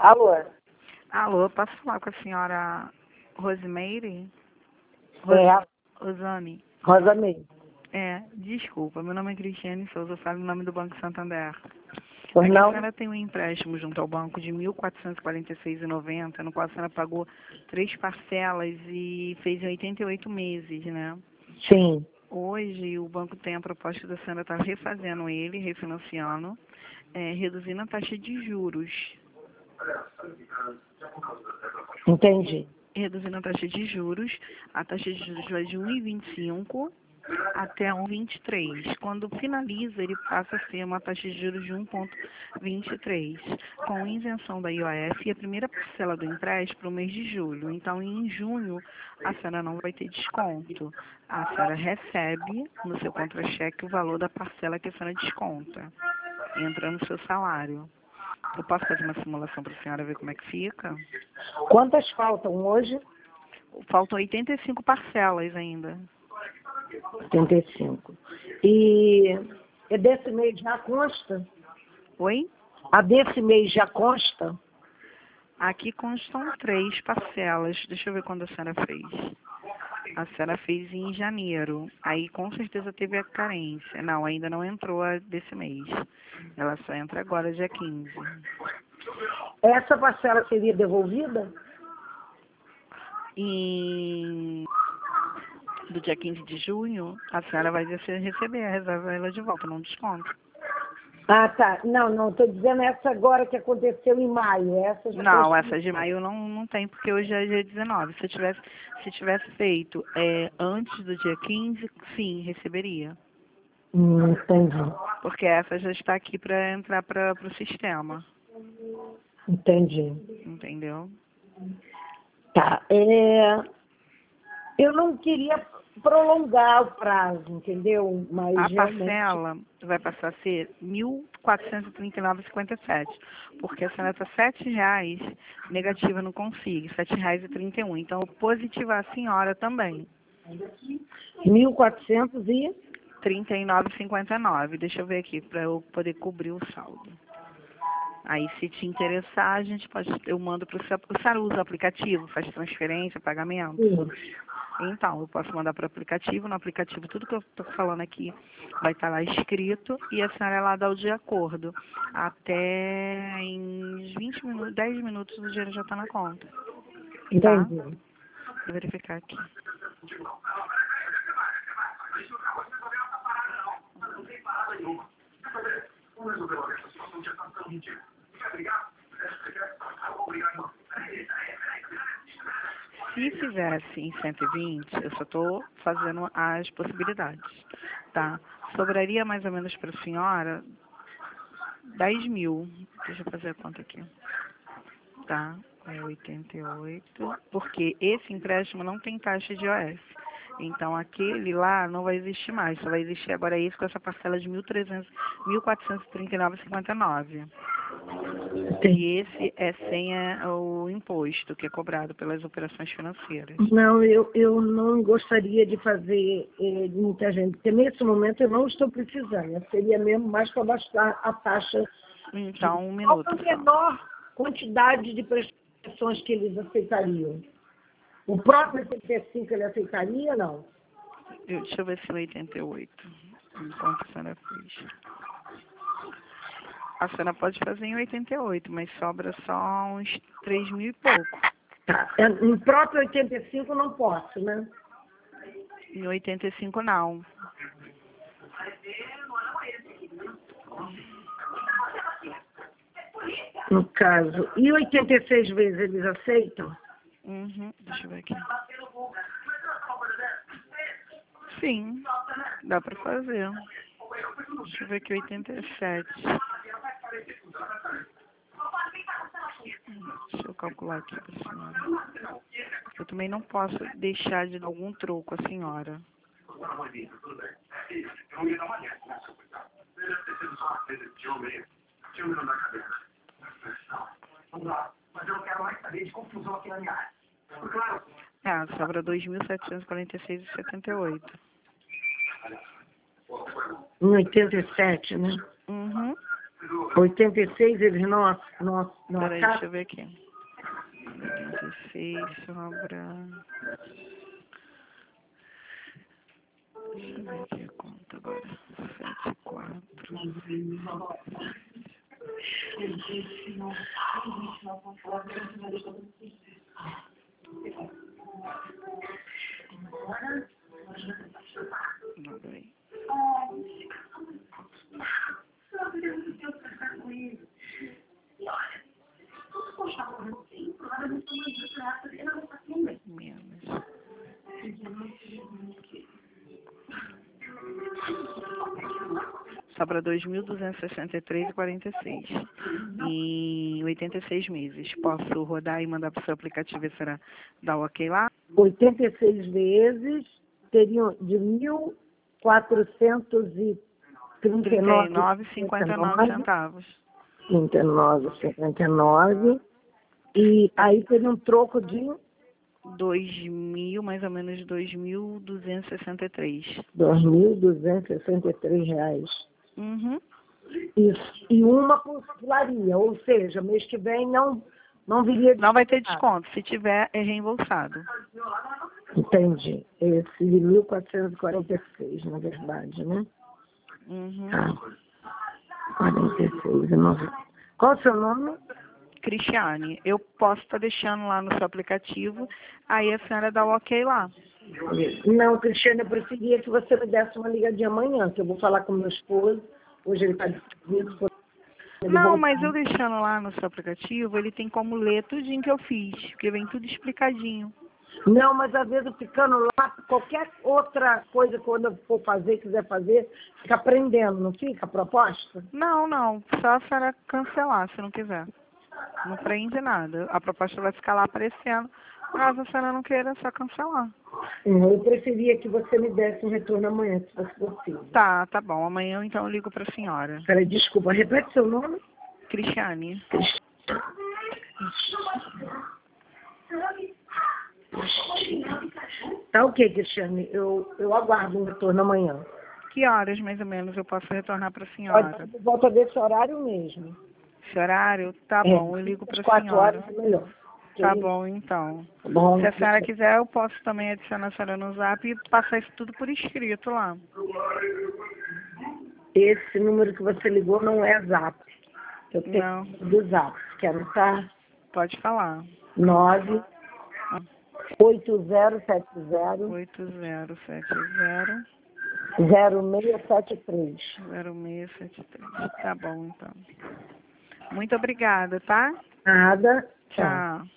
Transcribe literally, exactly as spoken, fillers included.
Alô? Alô, posso falar com a senhora Rosimeire? É, Rosane? Rosamei. É, desculpa, meu nome é Cristiane Souza, eu falo em nome do Banco Santander. Pois É que a não? senhora tem um empréstimo junto ao banco de mil quatrocentos e quarenta e seis reais e noventa centavos, no qual a senhora pagou três parcelas e fez em oitenta e oito meses, né? Sim. Hoje o banco tem a proposta da senhora estar refazendo ele, refinanciando, é, reduzindo a taxa de juros. Entendi. Reduzindo a taxa de juros, a taxa de juros vai de um vírgula vinte e cinco até um vírgula vinte e três. Quando finaliza, ele passa a ser uma taxa de juros de um vírgula vinte e três, com isenção da I O F e a primeira parcela do empréstimo para o mês de julho. Então, em junho, a senhora não vai ter desconto. A senhora recebe no seu contra-cheque o valor da parcela que a senhora desconta, entra no seu salário. Eu posso fazer uma simulação para a senhora ver como é que fica? Quantas faltam hoje? Faltam oitenta e cinco parcelas ainda. oitenta e cinco. E é desse mês já consta? Oi? A desse mês já consta? Aqui constam três parcelas. Deixa eu ver quando a senhora fez. A senhora fez em janeiro. Aí com certeza teve a carência. Não, ainda não entrou a desse mês. Ela só entra agora, dia quinze. Essa parcela seria devolvida? E do dia quinze de junho, a senhora vai receber a reserva ela de volta, não desconto. Ah, tá. Não, não. Estou dizendo essa agora que aconteceu em maio. Essa já Não, foi- essa de maio não, não tem, porque hoje é dia dezenove. Se eu tivesse, se tivesse feito é, antes do dia quinze, sim, receberia. Hum, entendi. Porque essa já está aqui para entrar para o sistema. Entendi. Entendeu? Tá. É, eu não queria prolongar o prazo, entendeu? Mas A realmente. parcela vai passar a ser mil quatrocentos e trinta e nove reais e cinquenta e sete, porque a senhora está sete reais negativa no Config, sete reais e trinta e um. Então, eu positivar a senhora também, mil e quatrocentos e trinta e nove reais e cinquenta e nove. Deixa eu ver aqui, para eu poder cobrir o saldo. Aí, se te interessar, a gente pode, eu mando para o senhor. O senhor usa o aplicativo, faz transferência, pagamento? Sim. Então, eu posso mandar para o aplicativo. No aplicativo, tudo que eu estou falando aqui vai estar lá escrito e a senhora lá dá o de acordo. Até em vinte minutos, dez minutos o dinheiro já está na conta. Tá? Entendi. Vou verificar aqui. Se fizesse em cento e vinte, eu só estou fazendo as possibilidades, tá? Sobraria mais ou menos para a senhora dez mil. Deixa eu fazer a conta aqui. Tá? É oitenta e oito. Porque esse empréstimo não tem taxa de I O F. Então, aquele lá não vai existir mais. Só vai existir agora esse com essa parcela de mil quatrocentos e trinta e nove reais e cinquenta e nove. E esse é sem a, o imposto que é cobrado pelas operações financeiras. Não, eu, eu não gostaria de fazer eh, de muita gente, porque nesse momento eu não estou precisando. Seria mesmo mais para baixar a taxa. Então, um Qual minuto a só. menor quantidade de prestações que eles aceitariam? O próprio oitenta e cinco ele aceitaria, não? Eu, deixa eu ver se o oitenta e oito. Enquanto a senhora fez. A senhora pode fazer em oitenta e oito, mas sobra só uns três mil e pouco. Tá. É, no próprio oitenta e cinco não posso, né? Em oitenta e cinco não. No caso. E oitenta e seis vezes eles aceitam? Uhum, deixa eu ver aqui. Sim, dá pra fazer. Deixa eu ver aqui, oitenta e sete. Deixa eu calcular aqui pra senhora. Eu também não posso deixar de dar algum troco à senhora. Ah, sobra dois mil setecentos e quarenta e seis reais e setenta e oito. Em oitenta e sete, né? Uhum. oitenta e seis, eles não, não, não Peraí, acatam? deixa eu ver aqui. oitenta e seis sobra... Deixa eu ver aqui a conta agora. sete, quatro. Não, peraí. Menos. Sobra dois mil duzentos e sessenta e três e quarenta e seis em oitenta e seis meses. Posso rodar e mandar para o seu aplicativo e será dar o ok lá? oitenta e seis vezes teriam de mil quatrocentos e trinta e nove trinta e nove e cinquenta e nove centavos. trinta e nove e cinquenta e nove. E aí teria um troco de dois mil, mais ou menos dois mil duzentos e sessenta e três. dois mil duzentos e sessenta e três reais. Uhum. Isso. E uma pularia, ou seja, mês que vem não, não viria... Não vai ter desconto. Se tiver, é reembolsado. Entendi. Esse de mil quatrocentos e quarenta e seis, na verdade, né? Uhum. Tá. quarenta e seis. nove. Qual o seu nome? Cristiane, eu posso estar deixando lá no seu aplicativo, aí a senhora dá o ok lá. Não, Cristiane, eu preferia que você me desse uma ligadinha amanhã, que eu vou falar com meu esposo. Hoje ele está de serviço. Não, mas eu deixando lá no seu aplicativo, ele tem como ler tudinho que eu fiz, porque vem tudo explicadinho. Não, mas às vezes ficando lá, qualquer outra coisa quando eu for fazer, quiser fazer, fica aprendendo, não fica a proposta? Não, não, só a senhora cancelar, se não quiser. Não prende nada. A proposta vai ficar lá aparecendo. Caso a senhora não queira, é só cancelar. Eu preferia que você me desse um retorno amanhã, se fosse possível. Tá, tá bom. Amanhã eu, então eu ligo para a senhora. Peraí, desculpa, repete seu nome. Cristiane. Tá ok, Cristiane. Eu, eu aguardo um retorno amanhã. Que horas, mais ou menos, eu posso retornar para a senhora? Pode volta desse horário mesmo. Esse horário? Tá É, bom, eu ligo para a quatro senhora. horas é melhor. Tá Ok? bom, então. Bom, Se a senhora quiser, eu posso também adicionar a senhora no zap e passar isso tudo por escrito lá. esse número que você ligou não é zap. Eu tenho Não. do zap. Quer anotar? Pode falar. nove oito zero sete zero oito zero sete zero zero seis sete três. zero seis sete três. Tá bom, então. Muito obrigada, tá? Nada. Tchau. Tchau.